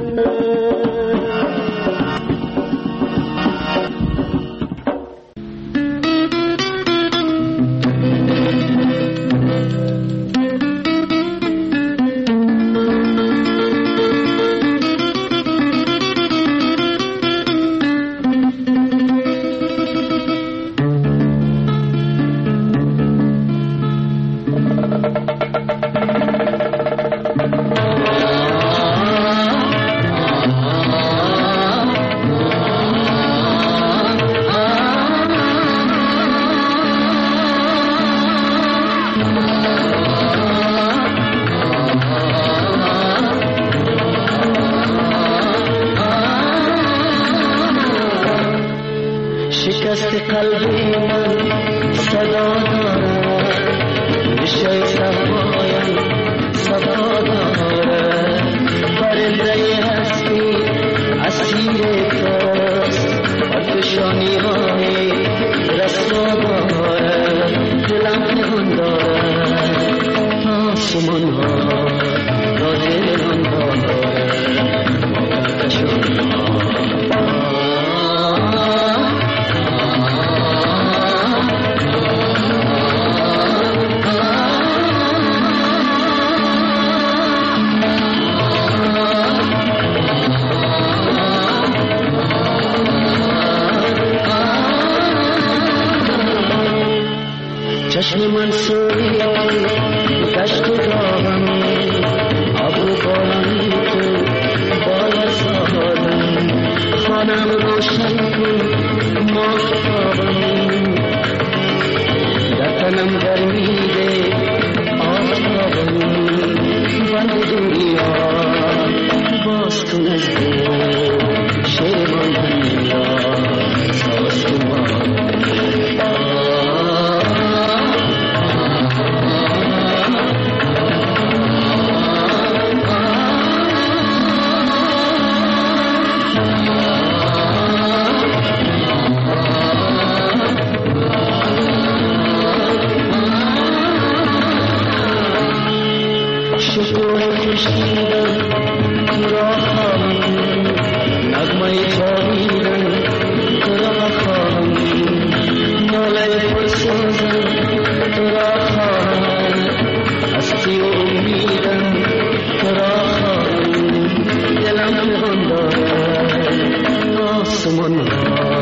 Speaker 10: شکست قلبی من صدا دارد نشه صفایم صدا دارد پرنده هستی اسیر توست پرفشانی های رسوا دارد دلم نهان دارد آسمان ها را دلم دارد مقدشان ها چشم من سوی گشت و راهم ابرو باران تو بالا سالم خانم روشن کن ماهتابم در تنم گرمی ده آفتابم بند دنیا باز کن از دل شیرمان دنیا ساز کن آسمان